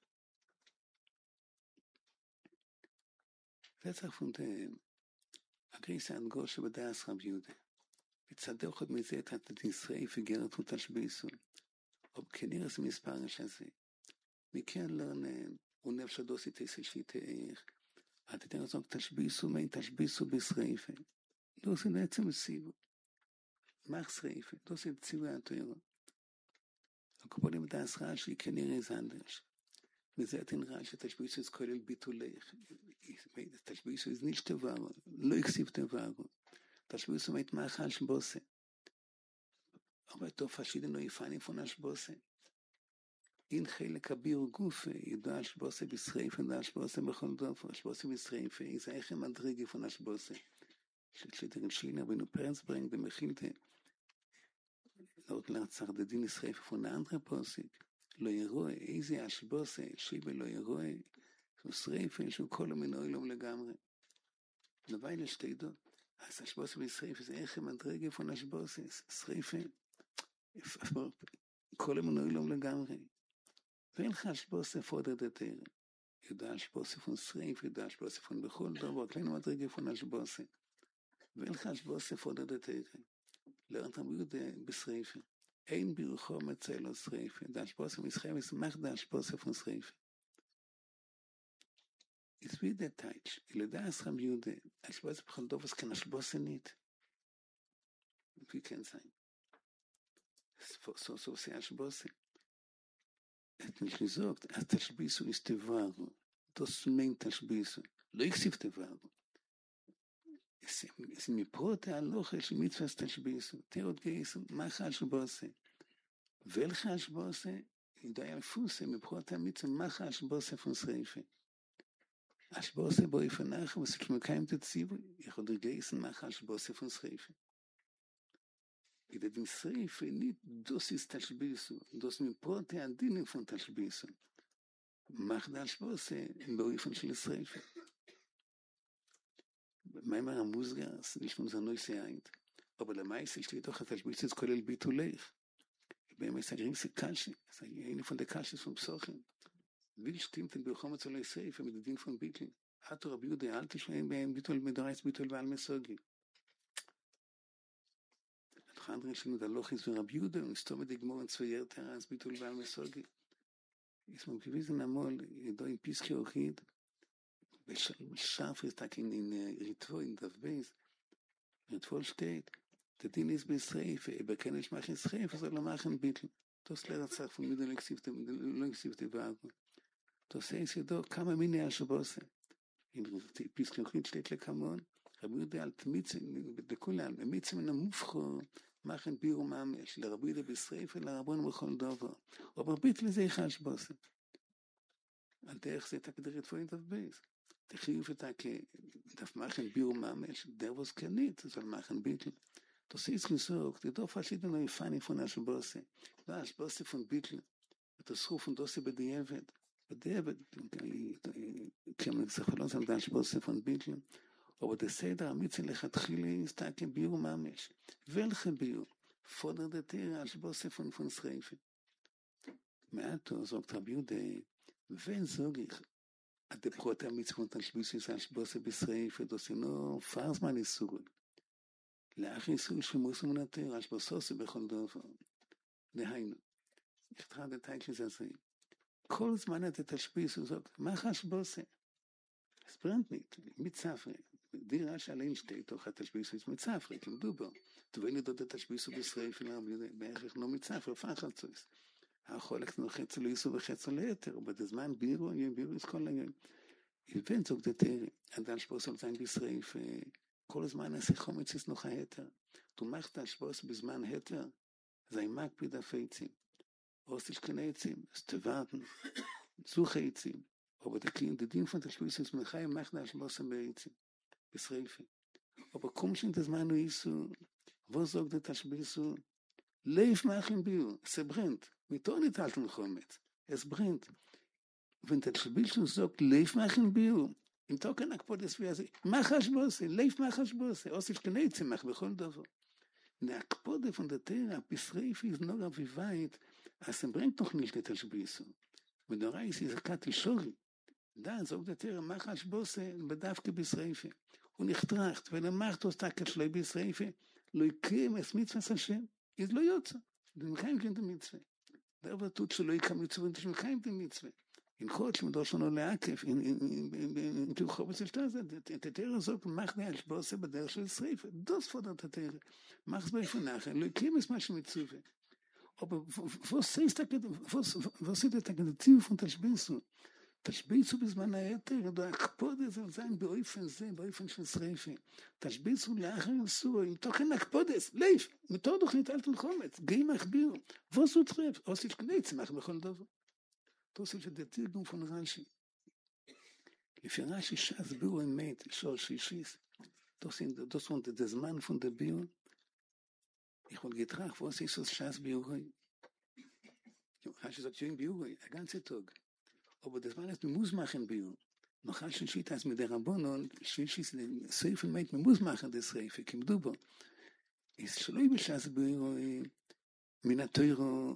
זה צריך פונתיהם הגריסה הנגול שבדעת רב יהודה וצדוק עוד מזה את הדין שריפה גרת ותשביסו או כנראה זה מספר שזה מכן לרנן ונפש הדוסי תסי שיתאיך עד תתן רצון תשביסו מי תשביסו בשריפה דוסי בעצם מסיבו מח שריפה דוסי בציווי התוירו הקופונים את העשרה שהיא כנראה זנדש וזה אתן רע שתשביסו זה כולל ביטולך תשביסו זה ניש תברו לא יקסיב תברו תשביסו מי תמחל שבוסה אבל תוף השידנו יפני פונה שבוסה אין חלק אביר גופה ידוע שבוסה בשריפה ידוע שבוסה בכל דופו שבוסה בשריפה איזה איך הם מדריג יפונה שבוסה שתגן שינה בנו פרנס ברנג במחילתה לא תלרצח דדין שריפה פונה אנתרפוסיק לא ירואה איזה השבוסה שיבה לא ירואה שריפה שהוא כל המנוע אילום לגמרי נווי לשתי דו אז השבוסה בשריפה זה איך הם מדריג יפונה שבוסה שריפה כל המנוע אילום לגמרי ואין לך השבוסה פודר דתר ידע השבוסה פון שריפה ידע השבוסה פון בכל דבר כלינו מדריג יפונה שבוסה ואין לך השבוסה פודר דתר לא אתה מיוד בשריפה אין בירוחו מצא לו שריפה דשבוסה משריפה ישמח דשבוסה פון שריפה יסביד דתייץ' ילדה אסרם יהודה השבוסה בכל דובוס כאן השבוסה נית וכן זין סוף סוף זה השבוסה את נשלזוקת התשביסו יסתברו תוסמים תשביסו לא יקסיב תברו זה מפרוט ההלוכה של מצווה תשביסו תירות גייסו מה חש בוסה ולך שבוסה יודע לפוסה, מבחינת המצווה, מחש בוסה פון שריפה. השבוסה בו יפנח, וסכמקיים תציבו, יכול לגייסן מחש בוסה פון שריפה. ידדים שריפה, ניט דוסיס תשביסו, דוס מפרוטי הדינים פון תשביסו. מחדל שבוסה, באופן של שריפה. מיימר המוזגרס, nicht unser neues Eint. Aber der meiste steht doch, als Bitzes Kolel Bitulech. Beim ist eine riesige Kasche. Das ist eine von der Kasches von Psochen. Wie stimmt denn Bechomet soll es seifen mit dem Ding von Bittel? Hat Rabbi Jude der alte Schleim beim Bittul mit Reis Bittul bei Almesogi. Der andere ist nur der Loch ist für Rabbi Jude und ist mit dem Gmor und 2 Jahre als Bittul bei Almesogi. Ist man gewesen einmal da in Piski Ochid. Scharf ist da in Ritvo, in Davbeis. Ritvo steht, der Ding ist bei Schreife, kann ich machen Schreife, soll machen Bittel. Das lehrt sich von mir, der Lexivte Wagen. Das heißt, da kann man mir nicht Schabosse. In Pisklochit steht Lekamon, Rabbi Jude alt Mitzim, בכל מיtzim in המופחו, machen ביום ממש, לרבי יהודה בשריפה, לרבון בכל דבר. אבל ביטל זה אחד שבוסה. על דרך זה תקדרת פוין דבייס. תחיוב את דף machen ביום ממש, der was kennt, soll machen ביטל. Das ist gesagt, die doch verschiedene Fani von der Schabosse. Da Schabosse von Bittel, das Ruf und das bedieved. Bedieved, kann man sich verlassen, da Schabosse von Bittel. Aber der Seder Amitzel lechatchili ist da kein Bio Mamesh. Welche Bio? Fordert der Tere als Bosse von Schreife. Meato, sagt Rabbi Jude, wenn sage ich, at der Brot Amitzel von Talshbis als Bosse beschreife, das ist nur Farsman ist so gut. לאח ישראל שמוס ומנתר, als Bosse בכל דבר. דהיינו, ich trage den Teil של זה. כל זמן את Talshbis und sagt, mach als Bosse. Es brennt nicht, mit Zafre. Die Rasch allein steht doch, hat Talshbis ist mit Zafre, kim du bo. Du wenn du dort Talshbis beschreife, בערך nur mit Zafre, פחד zu ist. החולק נוחץ לו יסו וחץ לו ליתר, ובזמן בירו, בירו יש כל היום. יבן זוג דתר, אדם שבוס על זין בישריפה, כל הזמן עשה חומץ יש נוחה היתר. תומך תשבוס בזמן היתר, זה מקפיד הפייצים. עוש תשכנה עצים, סתוורתן, זוך עצים. Aber der Ding von der Schlüssel ist Mechai macht das Bosse Beizim, Beschreife. Aber kommt schon das Manu Isu, wo sagt der Tashbisu, Leif machen Bio, es brennt. Mit Ton nicht halten Chometz, es brennt. Wenn der Tashbisu sagt, Leif machen Bio, im Token Akpod ist wie er sagt, mach Bosse, Leif mach Bosse, aus ich kann nicht machen, bechol Dovo. Der Akpod von der Terra, Beschreife ist noch wie weit, als brennt noch nicht der Tashbisu. Mit der Reis ist Katil Shori. Da sagt der Terra, mach als Bosse, bedavke Beschreife. Und ich tracht, wenn macht das Tag Schlei Beschreife, lo ikem es Mitzvah Hashem, ist lo yotza. Dem kein Kind der Mitzvah. Da aber tut so lo ikam Mitzvah, und ich kein der Mitzvah. In Chotsch, mit das schon leakef, in Tuchobes ist das, der Terra sagt, mach der als Bosse, bederch של Schreife. Das fordert der Terra. Mach's bei von nachher, lo ikem es mach Mitzvah. Aber was ist der Ziel von Tashbisu? Tashbisu בזמן היתר, הקפוד הזה זין באופן זה, באופן של שריפה. תשביצו לאחר אסור, עם תוכן הקפודס, ליף, מתור דוכנית אל תלחומץ, גאי מחביר, וסו טרף, עוסיף כדי צמח בכל דבר. תוסיף את התרגום פון רש"י. לפי רש"י ש"ס ביור אמת, שור שישיס, das von der Mann von der Bio. Ich wollte getracht, was ist das Schaß Biuroi? Rashid sagt, schön Biuroi, der ganze Tag. Aber das Mann ist, man muss machen Biur. Noch als Schiet als mit der Rabbonon, Schiet Seife meint, man muss machen das Seife, kim du bo. Ist schon über Schaß Biuroi, Minateuro,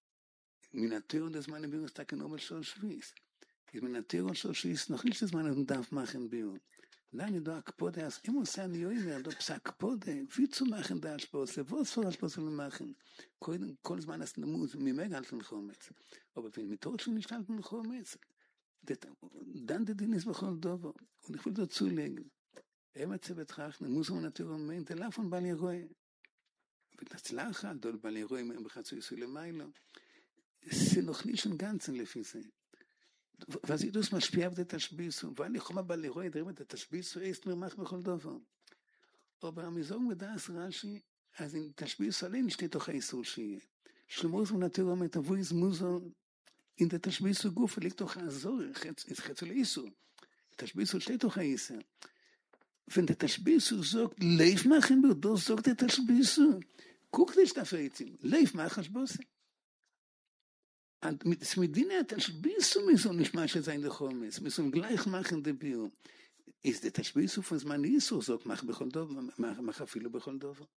das Mann Biur ist da kein Obel Schor Schwiss. Ist Minateuro Schor Schwiss, noch nicht das Mann darf machen Biur. Dann da Akpode, als immer sein Joimer, da Psa-Akpode, wie zu machen da Alspose, was für Alspose wir machen? Kol Zman ist eine Muse, mir mehr halten Chometz. Aber wenn wir tot schon nicht halten Chometz, dann der Ding ist bechol Dovo. Und ich will dazu legen, zu betrachten, muss man natürlich im Moment, der Lauf von Baliroi, wenn das Lacha, dort Baliroi, im Bechatzu Yisule Mailo, ist noch nicht im Ganzen, לפי זה. Was ich das mal spiel auf der Tashbisu, weil ich komme bei Leroy, der mit der Tashbisu ist mir macht bechol Dovo. Aber am sagen wir das Rashi, als in Tashbisu allein steht doch Eisur שיהיה. שלמה זה נתיר אומרת, אבוי זמוזו, in der Tashbisu Gufe liegt doch ein Zorich, es Chetzel Isu. Tashbisu steht doch ein Isu. Wenn der Tashbisu sagt, leif machen wir, das sagt der Tashbisu. Guck nicht dafür jetzt, leif machen Shbose. Und mit der Tashbisu müssen nicht machen sein, der Chomes, müssen gleich machen der Bio. Ist der Tashbisu von Zman Isu, sagt, mach bechol Dover, mach afilo bechol Dover.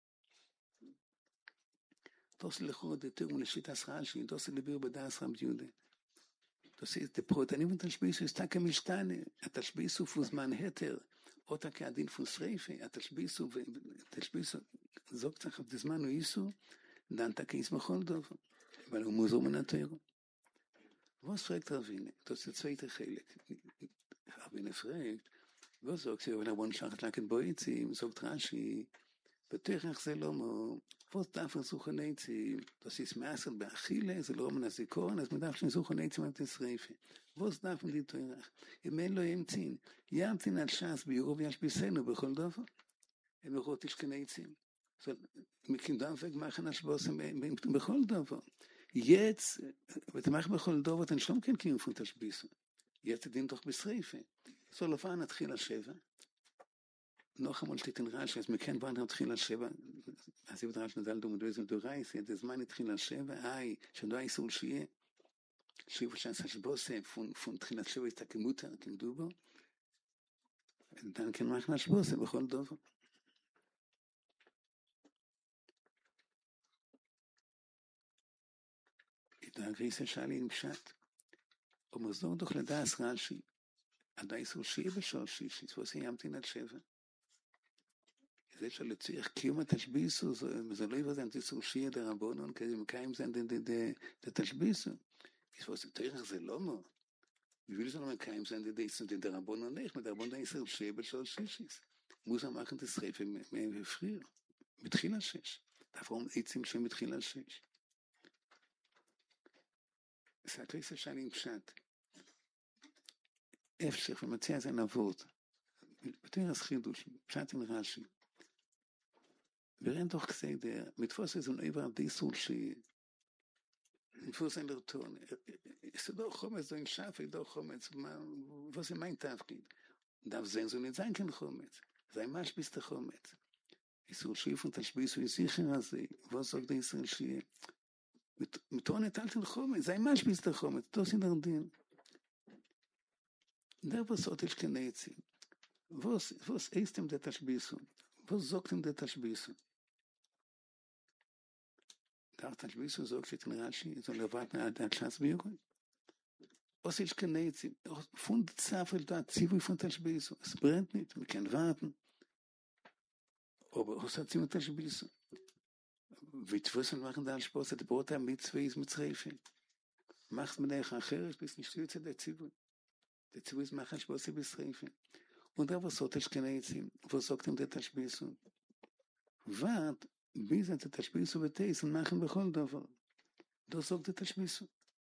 Das lechot der Tür und Shitas Rashi, das ist der Bio b'das Rab Jude. Das ist der Protanim von Tashbisu, ist Taka Mishtane, der Tashbisu von Zman Heter, oder Kadin von Sreife, der Tashbisu sagt sich auf das Zman Isu, dann Taka ist bechol Dover, weil muss man Teiro. Was fragt Ravine? Das ist der zweite Chelik. Ravine fragt, was sagt sie, wenn man schacht laken Boizim, sagt Rashi, Beterach זה לא מו, was darf man suchen Neizim? Das ist Maßel bei Achille, זה לא מן הזיכרון, אז man darf schon suchen Neizim auf das Reife. Was darf man die Teurach? אם אין לו ימצין, ימצין על ש"ס ביורוב ישביסנו בכל דבר. הם לראות יש כנעיצים. מכינדם וגמחן השבוסם בכל דבר. Jetzt, wir machen בכל דבר, dann schon kein Kiem von Tashbisu. Jetzt dient doch bis Reife. So, לפען נתחיל על 7. noch einmal steht in Rashi, als wir kennen, wann התחיל על 7, אז אם דרש נדל דום דויזם דורייס, את הזמן התחיל על 7, שלא היה איסור שיהיה, שיהיה ש"ס השבוסה, פון תחילת 7 הסתכמותה, כמדו בו, dann כן machen השבוסה בכל דבר. את הגריסה שאלי עם פשט, ומוזדור דוח לדעס רש"י, עד האיסור שיהיה בשור שישי, ועושה ימתין עד 7. זה שלצריך קיום התשביסו, זה לא יבוא זה איסור שיהיה דרבונון, כי אם קיים זה תשביסו. זה תריך זה לא מו. בשביל זה לא מקיים זה דרבונון איך, מדרבונון איסור שיהיה בשור שישיס. מוזר machen das Reife mehr früher. מתחיל 6. דווקא עצים שמתחיל 6. זה הקריסה שאני עם פשט. אפשר ומציע זה נבות. בתראה חידוש, פשט עם רש"י. ואין תוך כסדר, מתפוס איזה נעבר על דיסול מתפוס אין לרטון. זה לא חומץ, זה אין שפי, לא חומץ. וזה מה אין תפקיד? דף זן זו נזיין כן חומץ. זה אין משביס את החומץ. איסור שיפון תשביסו יזיכר הזה. ועוזר די ישראל שיהיה. מתרון נטלתי לחומץ. זה אין משביס את החומץ. תוסי נרדין. דרך בסות יש כנעצים. Was ist ihm der Tashbisu? Was sagt ihm der Tashbisu? Der Tashbisu sagt sich in Rashi, soll warten an der Schatzbüro. Was ist kein Neizim? Von der Zafel da, Zivui von Tashbisu. Es brennt nicht, wir können warten. Aber was hat sie mit Tashbisu? Wie Twüssen machen da als Bosse, der Bote am Mitzvah ist mit Zreife. Machst mit der Acheret, bis nicht stürzt der Zivui. Der Zivui ist machen Bosse bis Zreife. Und da was sagt es Kenneizim? Was sagt ihm der Tashbisu? Wart, bis der Tashbisu wird es und machen bechol Dover. Das sagt der Tashbisu.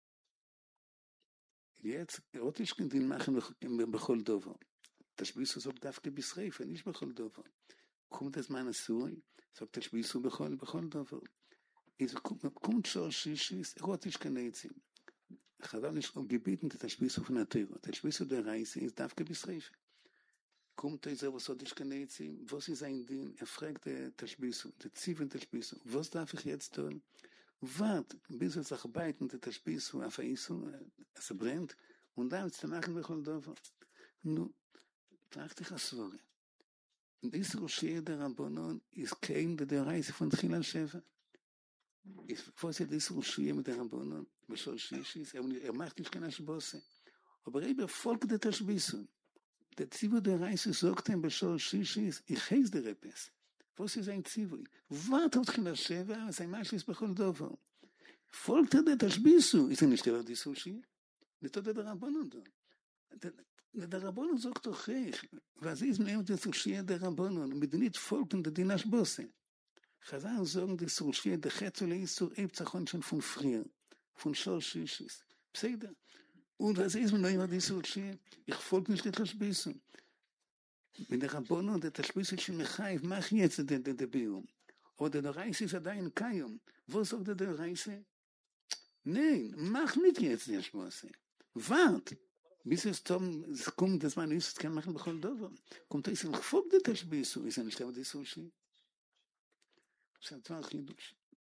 Jetzt, ich kann den machen bechol Dover. Tashbisu sagt dafke bis Reife, nicht bechol Dover. Kommt das Mann Asuri, sagt Tashbisu bechol Dover. Kommt schon Shishis, ich Kenneizim. Chazal nicht gebeten der Tashbisu von der Teure. Tashbisu der Reise ist dafke bis Reife. Kommt dieser, was soll ich Kenneizim? Was ist ein Ding? Fragt der Tashbisu, der Ziven Tashbisu. Was darf ich jetzt tun? Wart, bis es arbeiten der Tashbisu auf Eisu, es brennt, und dann ist es machen wir schon da. Nun, tracht ich das Wort. Dieser Roshir der Rabbonon ist kein der Reise von Tchilal Sheva. Was ist dieser Roshir mit der Rabbonon? Beshol Shishis, macht nicht keine Shbose. Aber folgt der Tashbisu. Der Zivui der Reise sagt ihm, Beshol Shishis, ich heiß der Repes. Was ist ein Zivui? Wart auf Tchilal Sheva, sein Maschlis bechol Dover. Folgt der Tashbisu, ist nicht der Dissushi? Nicht der Rabbonon da. Der Rabbonon sagt doch reich. Was ist mit dem Dissushi der Rabbonon? Mit nicht folgt der Dinash Bosse. Chazal sagen, Dissushi, der Chetzel ist so Ebzachon schon von früher. Von Shol Shishis. Pseudo. Und was ist mit dem Dissushi? Ich folge nicht der Tashbisu. Mit der Rabbonon, der Tashbisu ist schon Mechaif, mach jetzt der Bium. Oder der Reise ist ein Kayum. Wo sagt der Reise? Nein, mach nicht jetzt die Schmosse. Wart. Bis es kommt, dass man ist, kann machen bechol dover. Kommt es in Chfog der Tashbisu, ist ein Stab des Sushi. Das ist ein Tvar Chidush.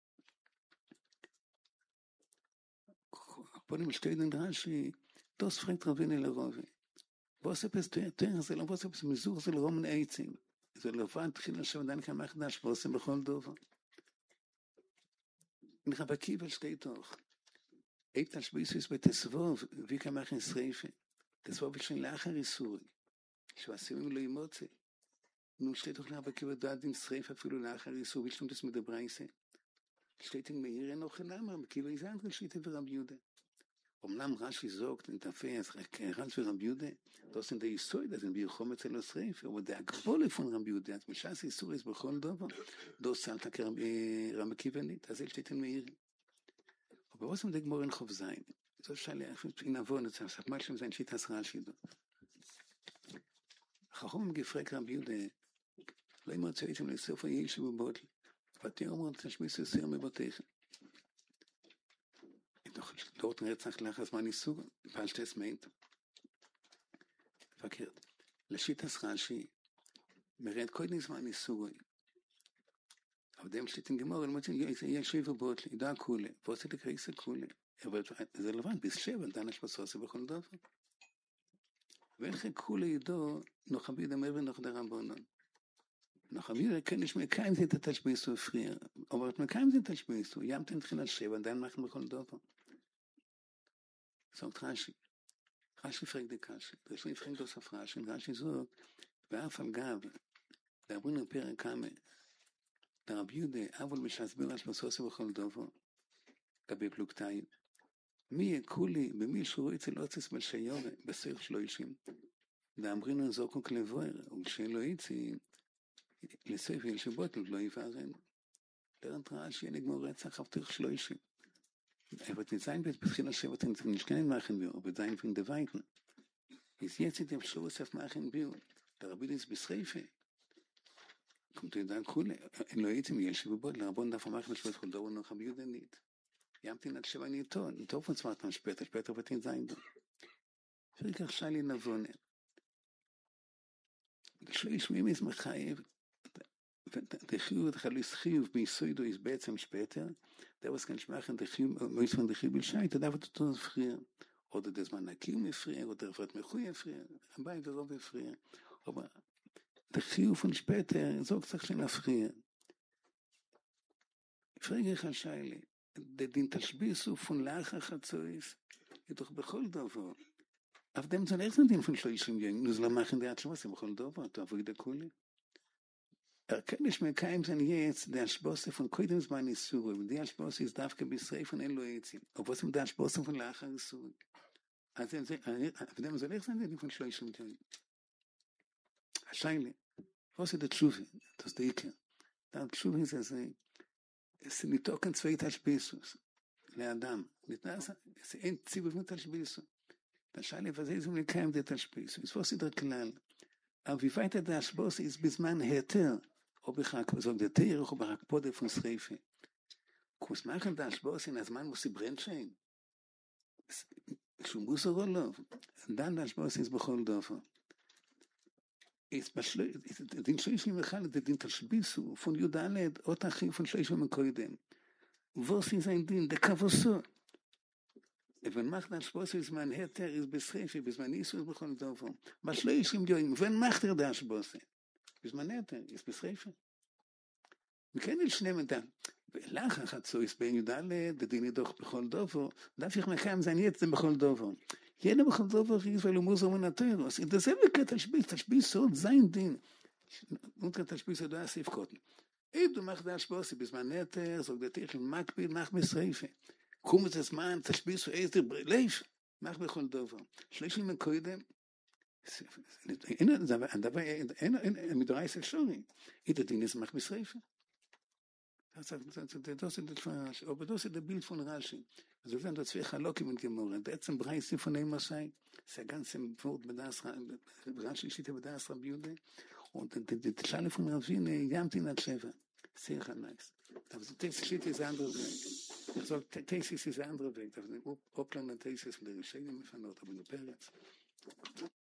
Ponim steht in Rashi, das fragt Ravine Lerovi. Was ist das? Was ist Mizur של רומן עצים? זה לבן תחיל לשם דן כמחדש ועושה בכל דובר. נראה בקיבל שתי תוך. אית תשביסוס בתסבוב, וכמח נשריפה. תסבוב בשביל לאחר איסורי. שעשימים לא ימוצא. נו שתי תוך נראה בקיבל דעת נשריפה אפילו לאחר איסורי. בשלום תס מדברייסה. שתי תן מאיר אין אוכל אמר, בקיבל איזן רשיתה ורב יהודה. אמנם רש"י זוגת נתפס, רץ ורב יהודה, das sind die Isoi, das sind wir kommen zu los Reif, aber der Gebole von Rabbi Yehuda, das Mishas Isur ist bechol Dover, das zahlt der Rabbi Kiva nicht, das steht in Meir. Aber was der Gemara in Chov sein? So schale in Avon, das sagt mal schon sein Shitas Rashi. Chachom gefragt Rabbi Yehuda, לא ימצא איתם לסוף הישו בבוטל, ותראה אומרת תשמיס יסיר מבותיכם. dort רצח לחץ מה ניסוג, פשטס מיינט. verkehrt. לשיטס רש"י, מרד קודם זמן ניסוגוי. אבל דם שליטים גמור, יש שבע בוטלי, ידע כולה, ועושה לקריסה כולה. אבל זה לבן, בשבע, דנש בסוסי בכל דבר. ואיך כולה ידעו, נוחביד אמר ונוחדר רבונון. נוחביד, כן, יש מקיים זה את התשביסו הפריע. אבל את מקיים זה את התשביסו, ימתן תחילת שבע, דן מחן בכל דבר. זאת רש"י. רש"י פרק דקשי, רש"י פרק דוסף רש"י, רש"י זאת, ואף על גב, דאברין לפרק כמה, דרב יהודה, אבל משסביר על שלוסוסי בכל דובו, גבי פלוגתיים, מי יקולי, במי שרו אצל אוצס בלשיורה, בסך שלושים, דאמרינו זוקו כלבויר, ולשאלו איצי, לספר ילשבות, לא יבערן, דרת רש"י, נגמור רצח, אבטח שלושים, aber die sein wird beginnen schreiben den nicht kennen machen wir aber sein von der weiten ist jetzt in dem Schluss auf machen wir der Rabbi ist beschreiben kommt der dann cool in Leute mir ist über der Rabbi da machen was von da noch haben wir denn nicht ihr habt ihn schon nicht tun und auf uns warten später wird ihn sein vielleicht schali navone ich mir ist mir khayb der Chiyuv, der Chiyuv, ביסודו ist בעצם später, der was kann ich machen, der Chiyuv, muss von der Chiyuv Bescheid, der darf das früher. Oder das man Nakim früher, oder der wird Mechuya früher, dabei der Robbe früher. Aber der Chiyuv von später, sagt sich schon früher. Ich frage ich an Scheile, der den Tashbisu von Lacha Chatzois, ist doch bechol Dover. Auf dem soll erst den von Schleichim gehen, nur soll machen der Atschwas, bechol Dover, da wo der Kuli. Erkenntnis mit keinem sind jetzt der Schbosse von Koidem Zman Isur, und der Schbosse ist Davke Bisrei von Eloitzim. Aber was ist der Schbosse von Lacher Isur? Also, auf dem soll ich sein, die von Schleichim gehen. Scheile, was ist der Tshuve? Das ist der Iker. Der Tshuve ist es nicht auch ein zweiter Schbissus, der Adam. Es ist ein Zibur von der Schbissus. Der Scheile, was ist mit keinem der Schbissus? Was ist der Klall? Aber wie weiter der Schbosse ist bis man härter, ob ich so der Tier, ob ich Pode von Schreife. Was machen das Boss in das Mann muss sie brennt sein. Schon muss rollo. Dann das Boss ist bechol Dover. Ist beschlossen, den Schleichen Michael, den Tashbisu von Judalet, Otachim von Schleichen Mekoidem. Was ist ein Ding, der Kavoso? Wenn macht das Boss ist man härter, ist beschreife, bis man ist bechol Dover. Was Schleichen joim, wenn macht das Boss? Bis man härter, ist beschreife. Wir können nicht nehmen dann. Lachen hat so ist bei Judale, der Ding doch bechol Dover. Darf ich mir sein jetzt bechol Dover. Jeder bechol Dover ist, weil muss man natürlich. In derselbe Tashbis so sein Ding. Und Tashbis da Asif Kotten. Du machst das Boss, bis man härter, so der Tisch Makbil nach beschreife. Kommt das man Tashbis so ist der Leif. Mach bechol Dover. Schleichen mit Koidem. אין מדרייס אפשרי. איתה דינס מח בשריפה. Das ist aber das ist der Bild von Rashi. Also wenn das zwei Chalokim in Gemorra, der zum Preis von dem Masai, ist ja ganz im Wort mit das Rashi steht mit das Rabbi Yehuda und die Schale von Ravine jamt in der Sheva. Sehr nice. Aber das steht ist andere. Also, Thesis ist ein anderer Weg. Oplan Thesis, der Rischene, Mefanoot, aber nur Peretz.